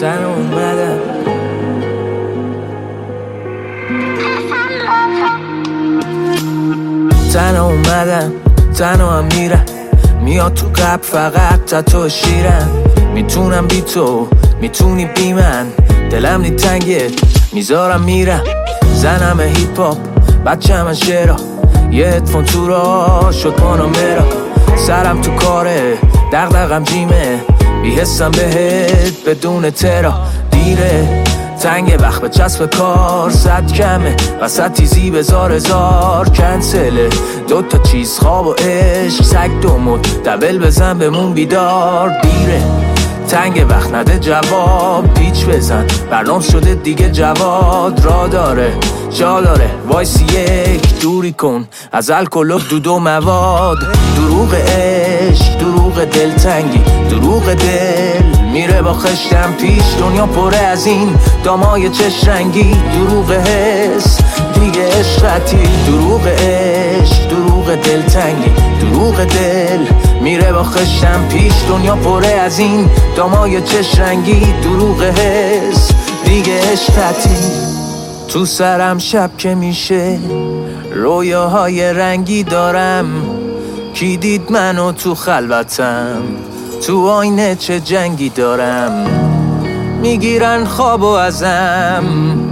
تنها اومدم تنها اومدم تنها هم میرم میاد تو قلب فقط تو شیرم میتونم بی تو میتونی بی من دلم نی تنگه میذارم میرم زنم هیپ هاپ بچه من شعرا یه هدفون تو را شد پانامرا سرم تو کاره دغدغم جیمه بیحسم بهت بدون ترا دیره تنگ وقت به چسب کار صد کمه وسط تیزی بزار هزار کنسله دوتا چیز خواب و عشق سگ دومد دبل بزن بمون بیدار دیره تنگ وقت نده جواب پیچ بزن برنامه شده دیگه جواد را داره جا داره وایسی یک دوری کن از الکل و دود و مواد دروغ عشق دروغ دلتنگی دروغ دل میره با خشتم پیش دنیا پره از این دامای چش رنگی دروغ حس دیگه عشقتی دروغ عشق دروغ دلتنگی دروغ دل میره با خشتم پیش دنیا پره از این دامای چش رنگی دروغ حس دیگه عشقتی تو سرم شب که میشه رویاهای رنگی دارم کی دید منو تو خلوتم تو آینه چه جنگی دارم میگیرن خوابو ازم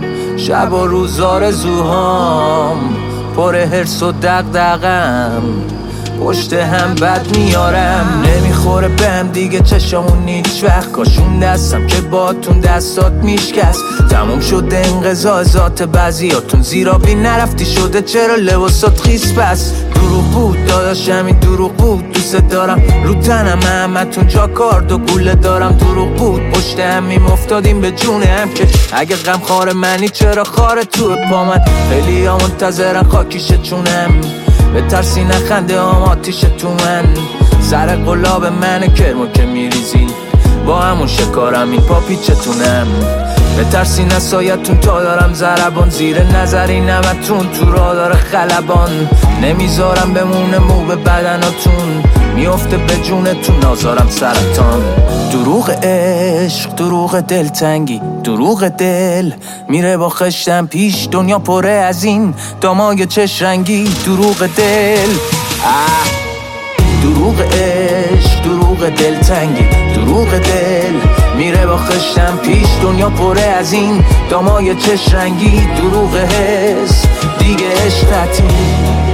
شب و روز آرزوهام پر حرص و دغدغم پشت هم بد میارم نمیخوره بهم دیگه چشامون هیچ وقت کاشون دستم که باتون دستات میشکست تموم شده انقضا ذات بعضیاتون زیرا بی نرفتی شده چرا لباسات خیس پس دروغ بود داداشم این دروغ بود دوست دارم رو تنم همتون جا کارد و گوله دارم دروغ بود پشت همیم افتادیم به جونه هم که اگه غم خار منی چرا خار تو پا من خیلی ها منتظرن خاکیشه چونم به ترسی نخنده هم آتیش تو من سر قلاب منه کرمو که میریزین با همون شکارم این پا پیچتونم به ترسی نسایتون تا دارم ضربان زیر نظری نمتون تو را داره خلبان نمیذارم بمونه مو به بدناتون میفته به جونتون نازارم سرطان دروغ عشق دروغ دلتنگی دروغ دل میره با خشتم پیش دنیا پره از این دامای چش رنگی دروغ دل دروغ عشق دروغ دلتنگی دروغ دل میره با خشتم پیش دنیا پره از این دامای چش رنگی دروغ حس دیگه عشقتی